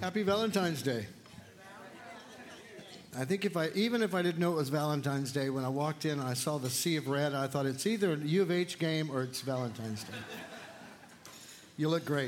Happy Valentine's Day. I think even if I didn't know it was Valentine's Day, when I walked in and I saw the sea of red, I thought it's either a U of H game or it's Valentine's Day. You look great.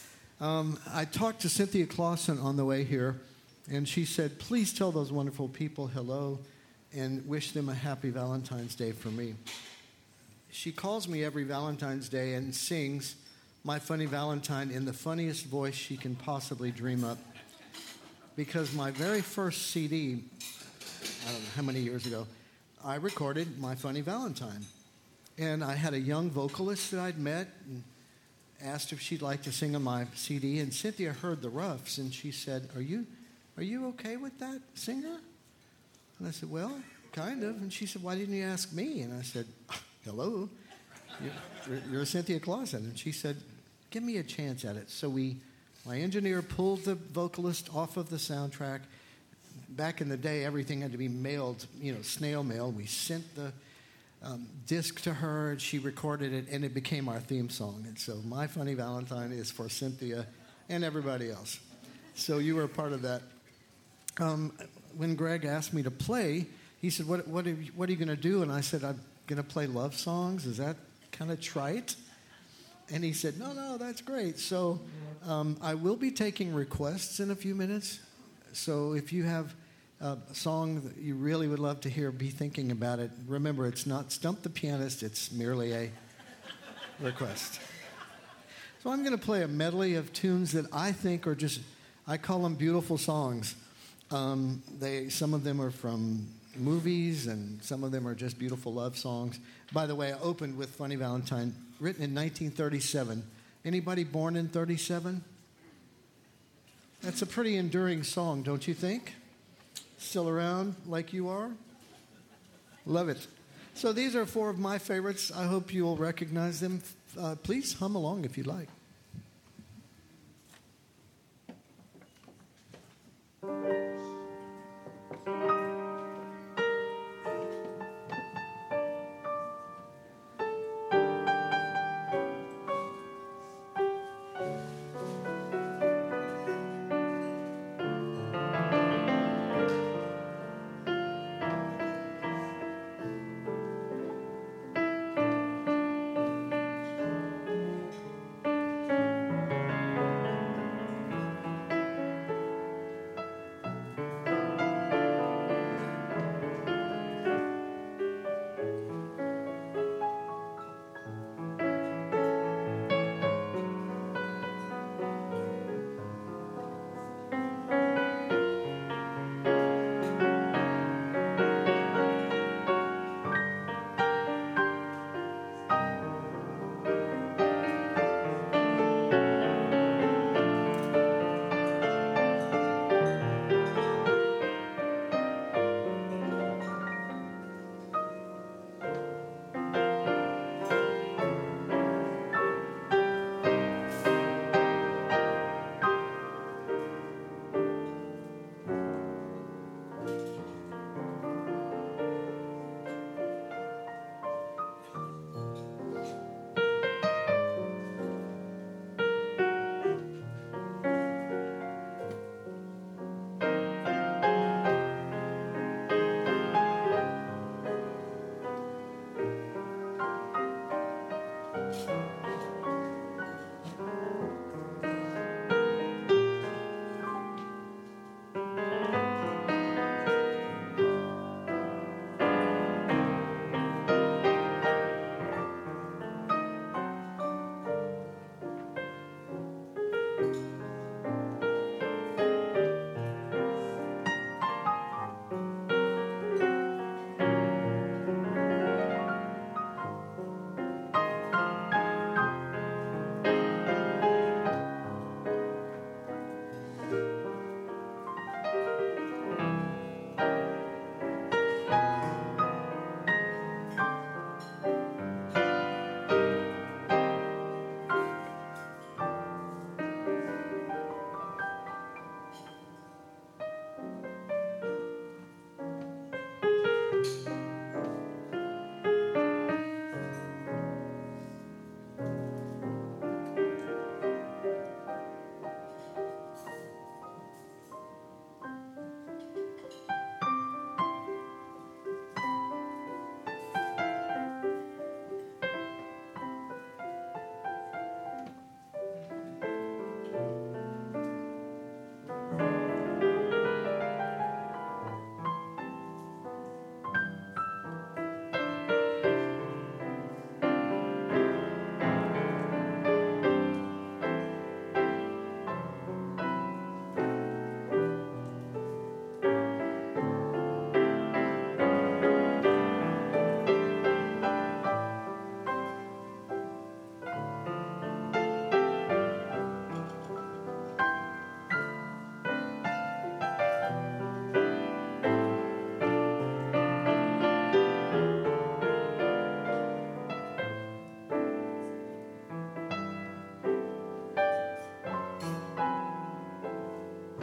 I talked to Cynthia Clausen on the way here, and she said, please tell those wonderful people hello and wish them a happy Valentine's Day for me. She calls me every Valentine's Day and sings My Funny Valentine in the funniest voice she can possibly dream up. Because my very first CD, I don't know how many years ago, I recorded My Funny Valentine. And I had a young vocalist that I'd met and asked if she'd like to sing on my CD. And Cynthia heard the roughs and she said, Are you okay with that singer? And I said, well, kind of. And she said, why didn't you ask me? And I said, hello, you're Cynthia Clausen. And she said, give me a chance at it. So my engineer pulled the vocalist off of the soundtrack. Back in the day, everything had to be mailed, snail mail. We sent the disc to her, and she recorded it, and it became our theme song. And so My Funny Valentine is for Cynthia and everybody else. So you were a part of that. When Greg asked me to play, he said, what are you going to do? And I said, I'm going to play love songs. Is that kind of trite? And he said, no, that's great. So I will be taking requests in a few minutes. So if you have a song that you really would love to hear, be thinking about it. Remember, it's not Stump the Pianist. It's merely a request. So I'm going to play a medley of tunes that I think are I call them beautiful songs. Some of them are from movies, and some of them are just beautiful love songs. By the way, I opened with Funny Valentine, written in 1937. Anybody born in 37? That's a pretty enduring song, don't you think? Still around like you are? Love it. So these are four of my favorites. I hope you'll recognize them. Please hum along if you'd like.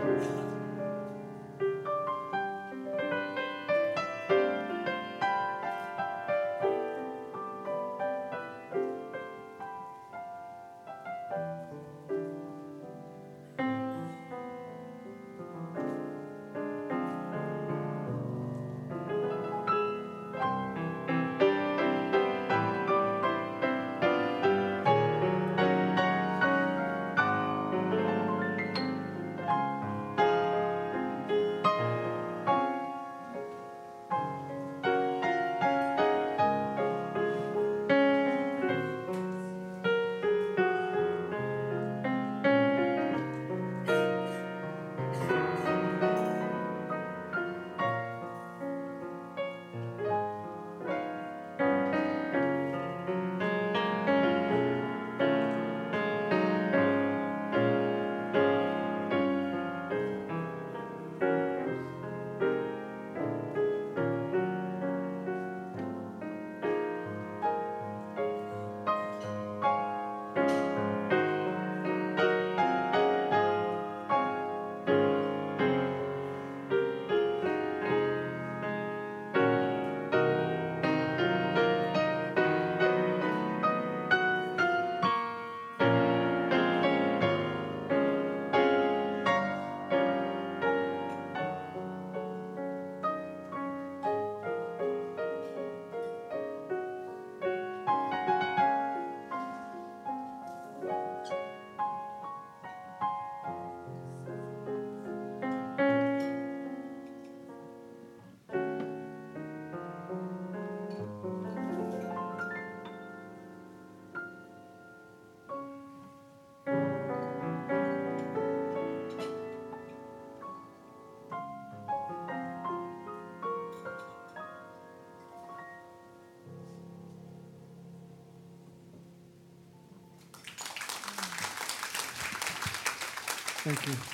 Thank you.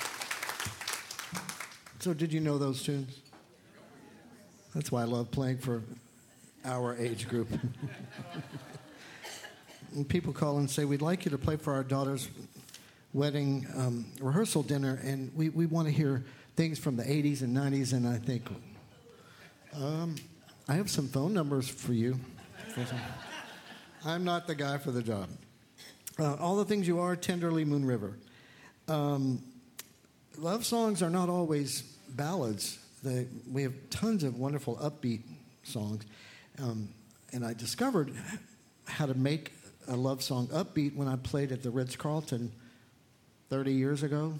So did you know those tunes? That's why I love playing for our age group. And people call and say, we'd like you to play for our daughter's wedding rehearsal dinner, and we want to hear things from the 80s and 90s, and I think, I have some phone numbers for you. I'm not the guy for the job. All the Things You Are, Tenderly, Moon River. Love songs are not always ballads. We have tons of wonderful upbeat songs. And I discovered how to make a love song upbeat when I played at the Ritz-Carlton 30 years ago,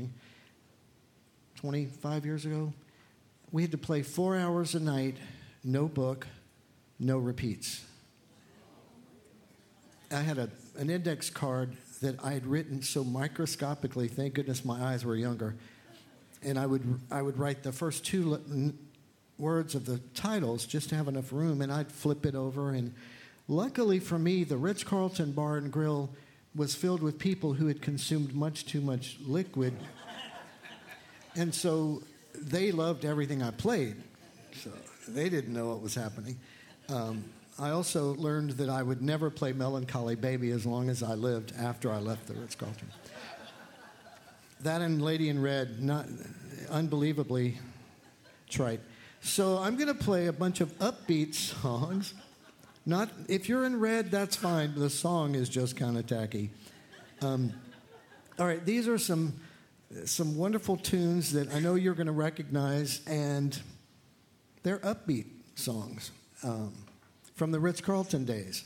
25 years ago. We had to play 4 hours a night, no book, no repeats. I had an index card that I had written so microscopically, thank goodness my eyes were younger, and I would write the first two words of the titles just to have enough room, and I'd flip it over, and luckily for me, the Ritz-Carlton Bar and Grill was filled with people who had consumed much too much liquid, and so they loved everything I played, so they didn't know what was happening. I also learned that I would never play Melancholy Baby as long as I lived after I left the Ritz-Carlton. That and Lady in Red, not unbelievably trite. So I'm going to play a bunch of upbeat songs. Not if you're in red, that's fine. But the song is just kind of tacky. All right, these are some wonderful tunes that I know you're going to recognize, and they're upbeat songs. From the Ritz-Carlton days.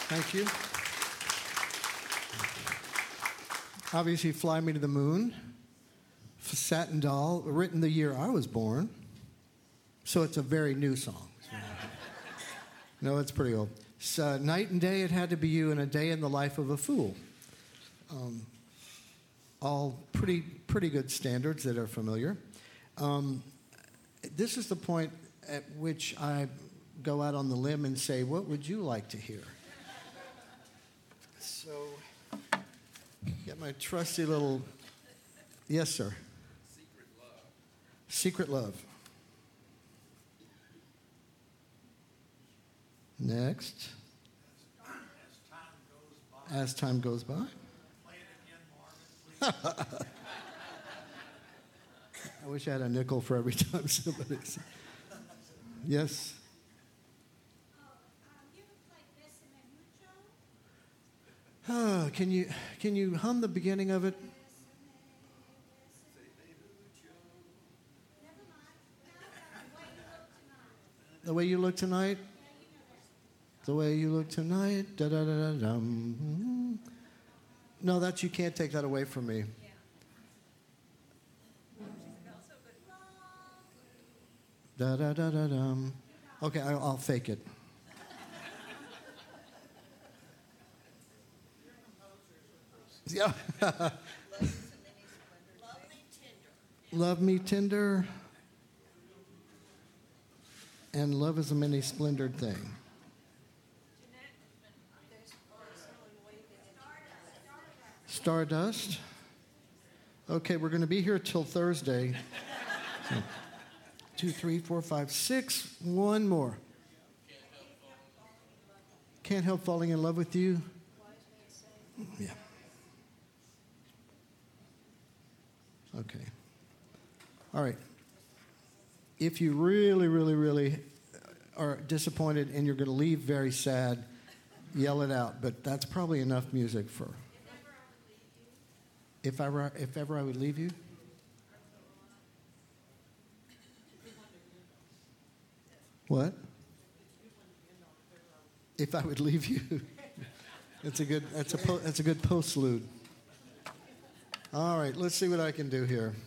Thank you. Obviously, Fly Me to the Moon, Satin Doll, written the year I was born. So it's a very new song. No, it's pretty old. So, Night and Day, It Had to Be You, and A Day in the Life of a Fool. All pretty good standards that are familiar. This is the point at which I go out on the limb and say, what would you like to hear? So, get my trusty little... Yes, sir. Secret Love. Secret Love. Next. As time goes by. Play it again, Marvin, please. I wish I had a nickel for every time somebody said. Yes. Can you hum the beginning of it? The way you look tonight. The way you look tonight. Da da da da dum. No, that you can't take that away from me. Da da da da dum. Okay, I'll fake it. Yeah. Love me tender. And love is a many splendored thing. Stardust. Okay, we're going to be here till Thursday. So, 2, 3, 4, 5, 6. One more. Can't help falling in love with you. Yeah. Okay. All right. If you really, really, really are disappointed and you're going to leave very sad, yell it out. But that's probably enough music for... If ever I would leave you? What? If I would leave you? That's a good postlude. All right, let's see what I can do here.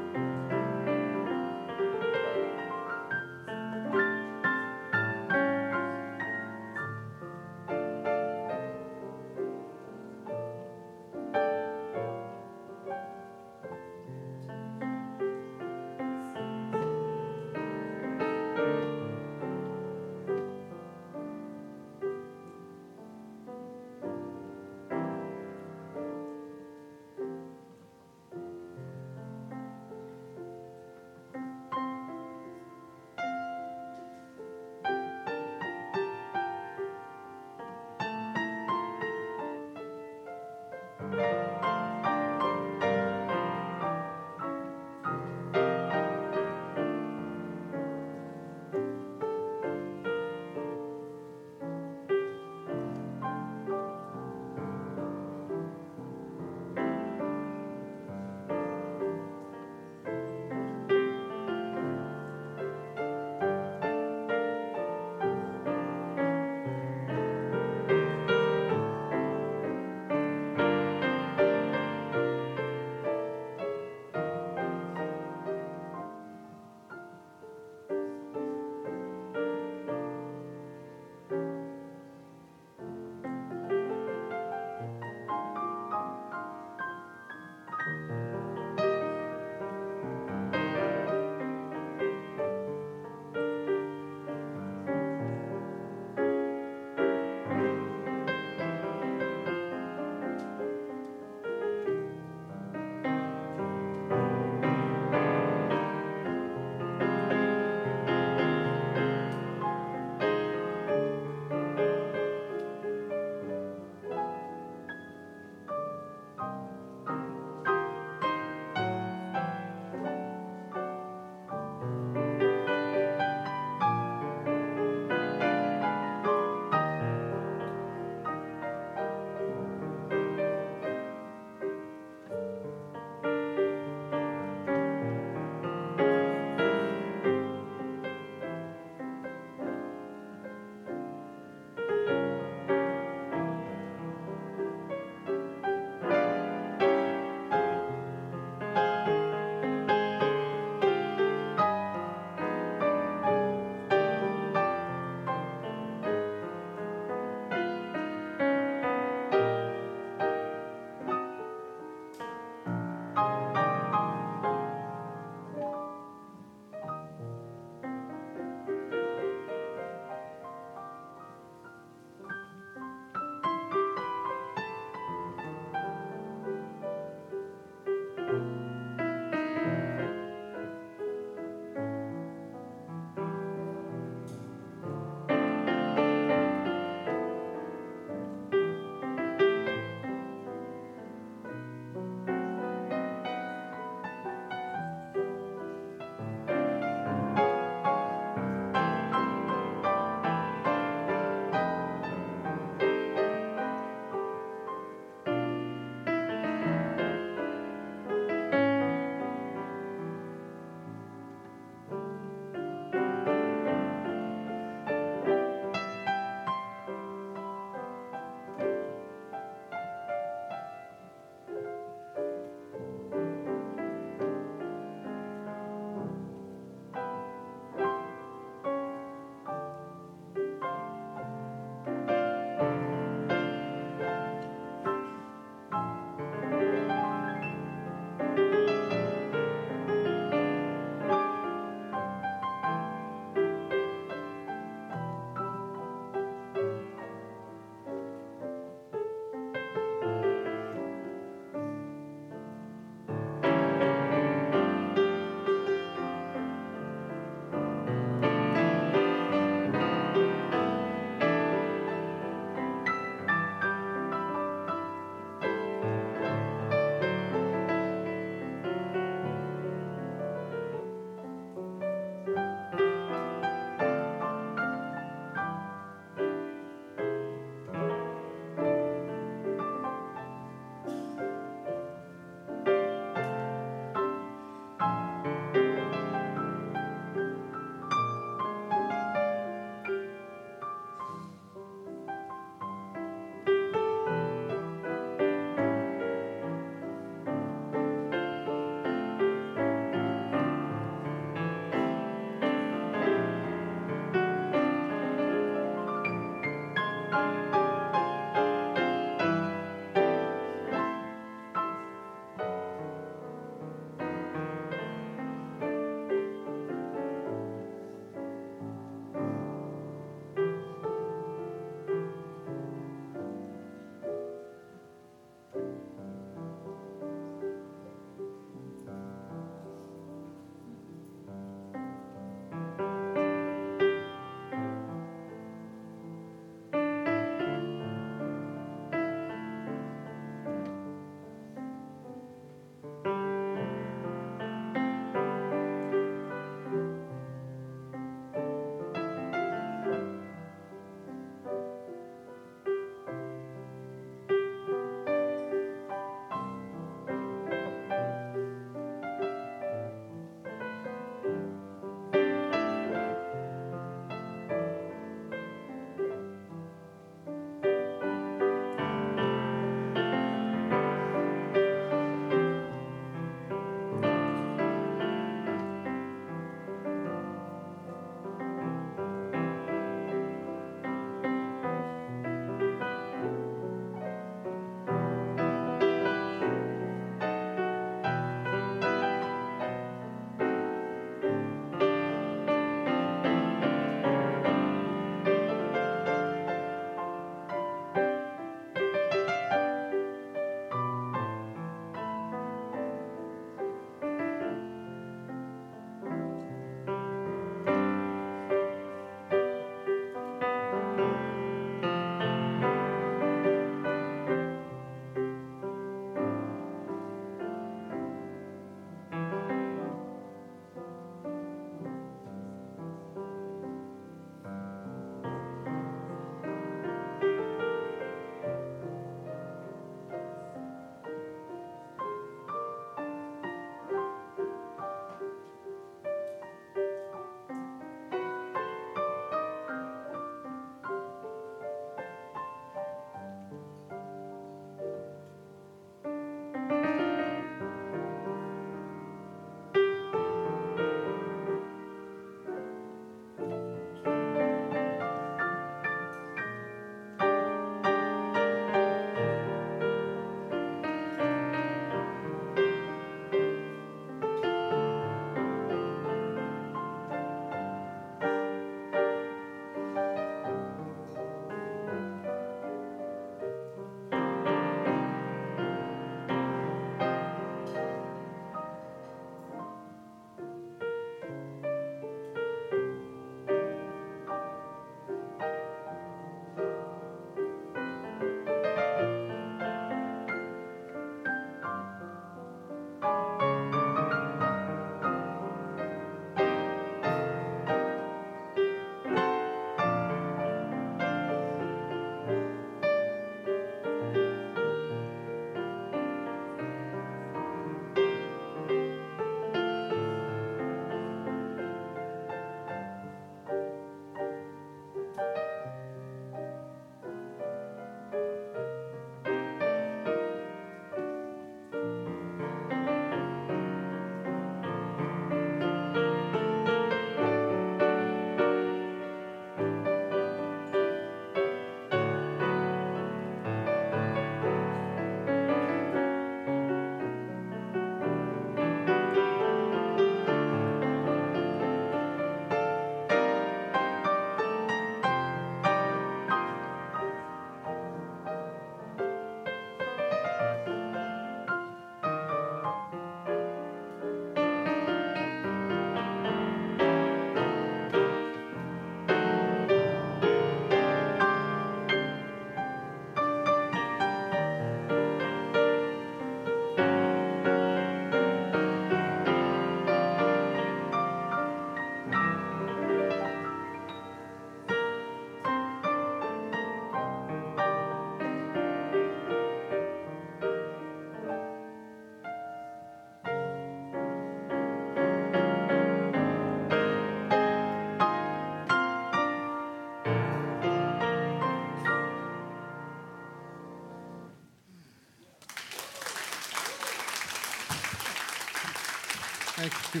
Thank you.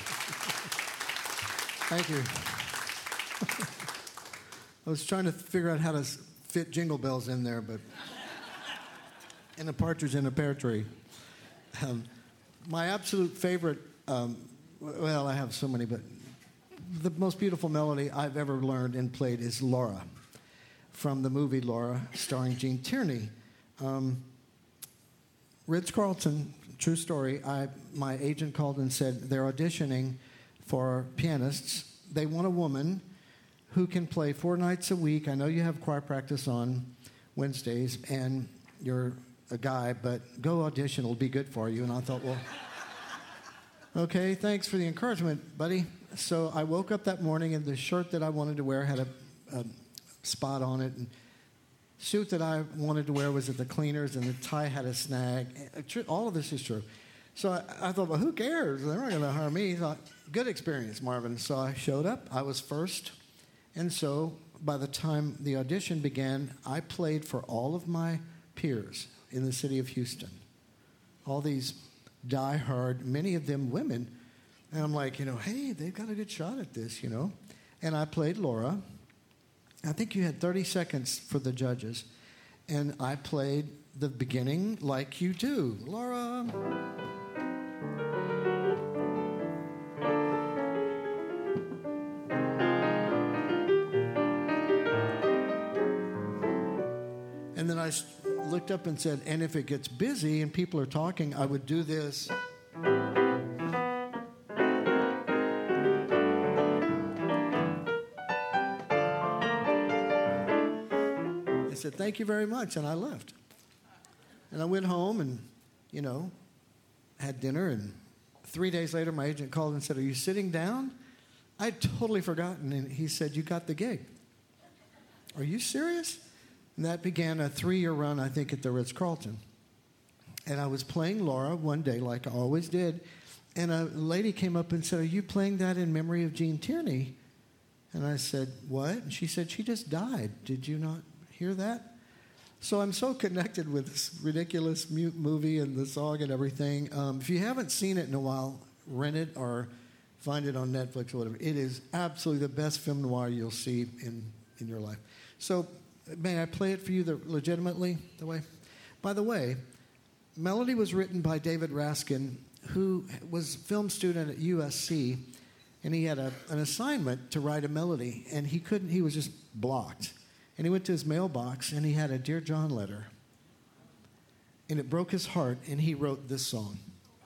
Thank you. I was trying to figure out how to fit Jingle Bells in there, but and a partridge in a pear tree. My absolute favorite, well, I have so many, but the most beautiful melody I've ever learned and played is Laura, from the movie Laura, starring Gene Tierney. Ritz-Carlton, true story, my agent called and said they're auditioning for pianists. They want a woman who can play 4 nights a week. I know you have choir practice on Wednesdays, and you're a guy, but go audition. It'll be good for you. And I thought, well, okay, thanks for the encouragement, buddy. So I woke up that morning, and the shirt that I wanted to wear had a spot on it, and suit that I wanted to wear was at the cleaners, and the tie had a snag. All of this is true. So I thought, well, who cares? They're not going to hire me. I thought, good experience, Marvin. So I showed up. I was first. And so by the time the audition began, I played for all of my peers in the city of Houston. All these die-hard, many of them women. And I'm like, hey, they've got a good shot at this, And I played Laura. I think you had 30 seconds for the judges. And I played the beginning like you do. Laura. And then I looked up and said, and if it gets busy and people are talking, I would do this. I said, thank you very much, and I left. And I went home and, had dinner, and 3 days later my agent called and said, are you sitting down? I'd totally forgotten, and he said, you got the gig. Are you serious? And that began a 3-year run, I think, at the Ritz-Carlton. And I was playing Laura one day, like I always did, and a lady came up and said, are you playing that in memory of Gene Tierney? And I said, what? And she said, she just died. Did you not hear that? So I'm so connected with this ridiculous movie and the song and everything. If you haven't seen it in a while, rent it or find it on Netflix or whatever. It is absolutely the best film noir you'll see in your life. So may I play it for you legitimately? By the way, melody was written by David Raskin, who was a film student at USC, and he had an assignment to write a melody, and he was just blocked. And he went to his mailbox, and he had a Dear John letter. And it broke his heart, and he wrote this song.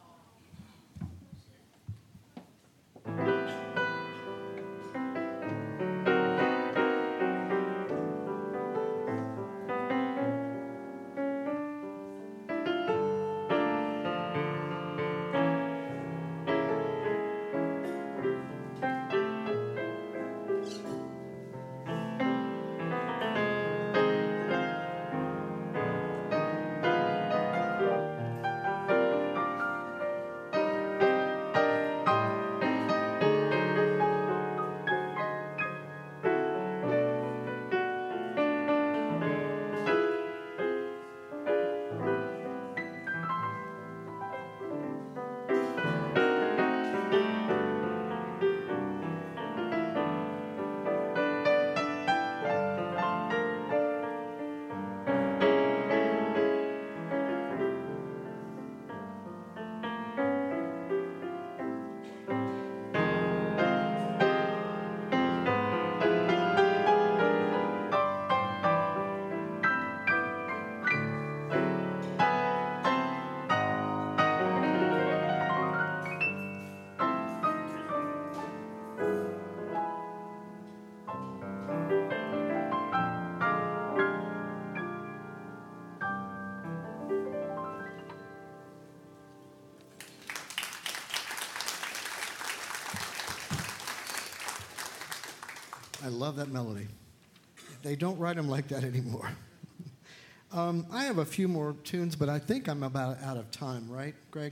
I love that melody. They don't write them like that anymore. I have a few more tunes, but I think I'm about out of time, right, Greg?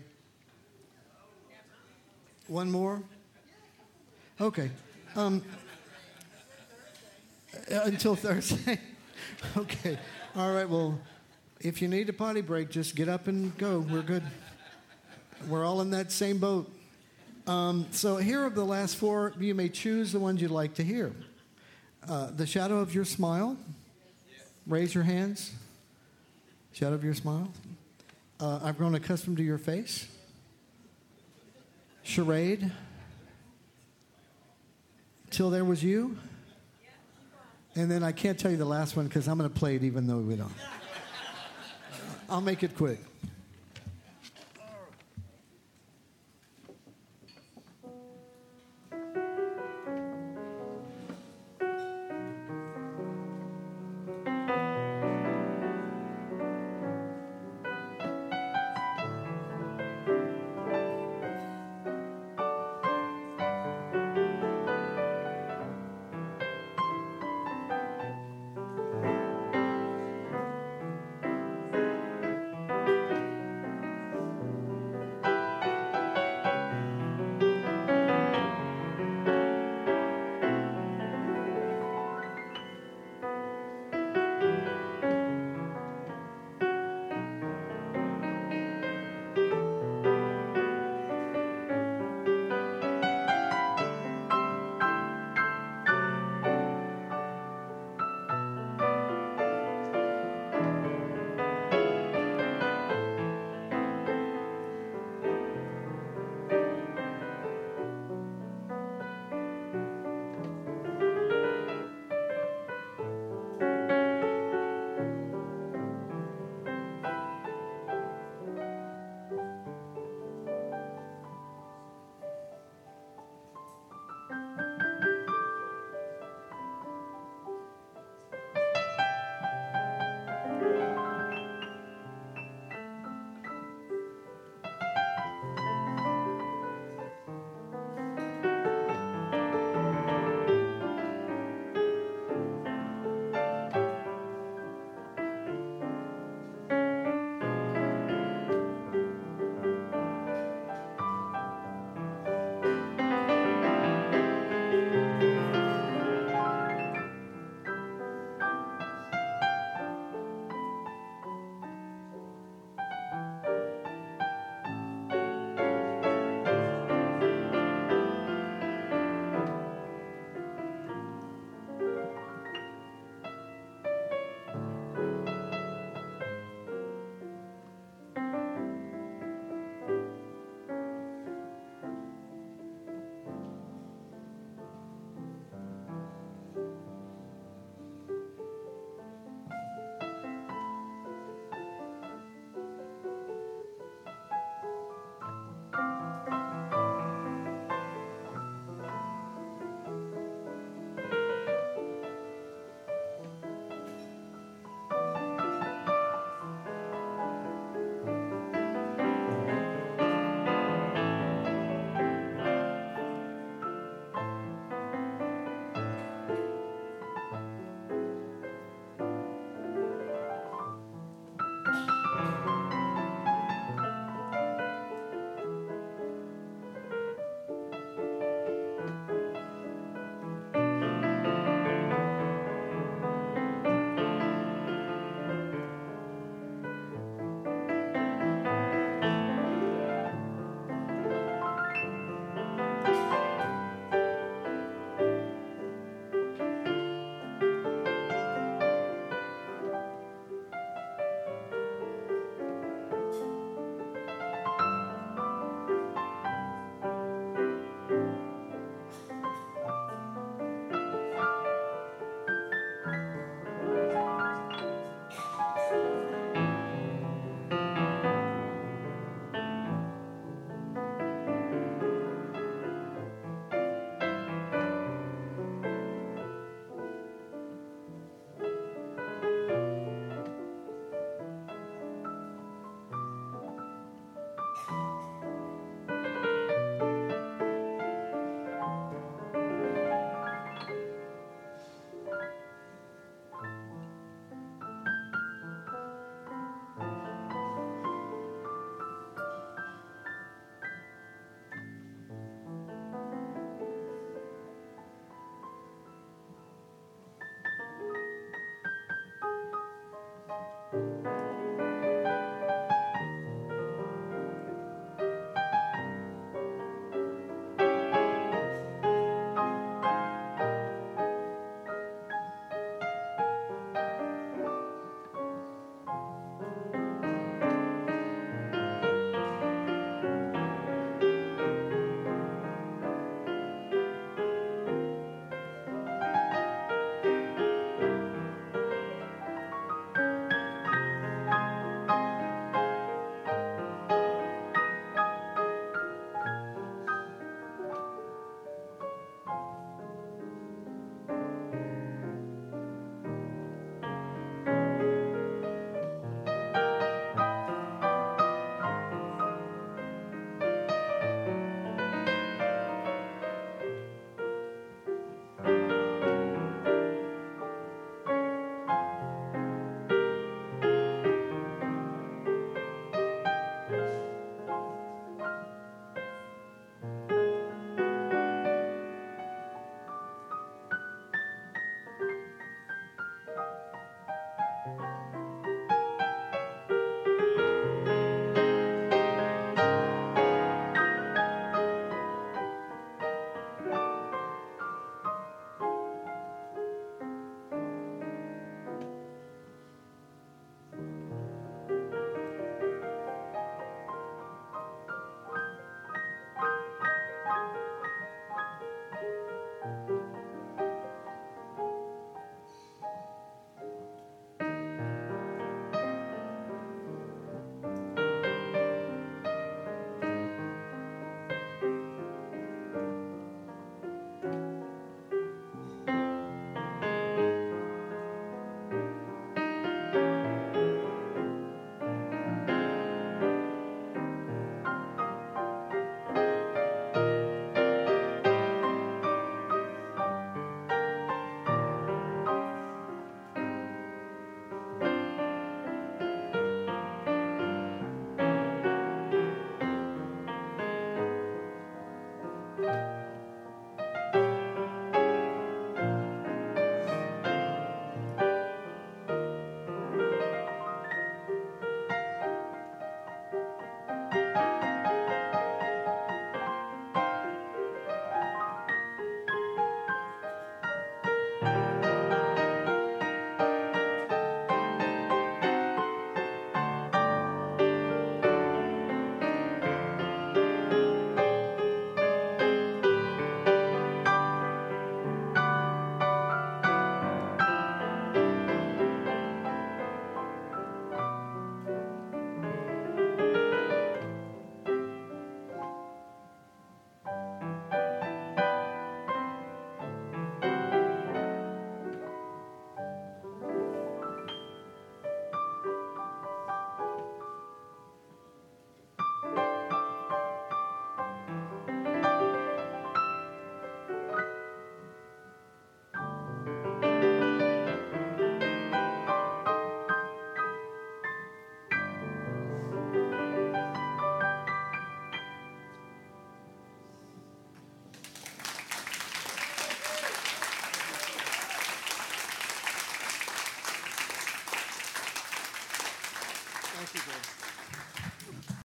One more? Okay. Until Thursday? Okay. All right, well, if you need a potty break, just get up and go. We're good. We're all in that same boat. So here are the last four. You may choose the ones you'd like to hear. The shadow of your smile. Raise your hands. Shadow of your smile. I've grown accustomed to your face. Charade. Till there was you. And then I can't tell you the last one because I'm going to play it even though we don't. I'll make it quick.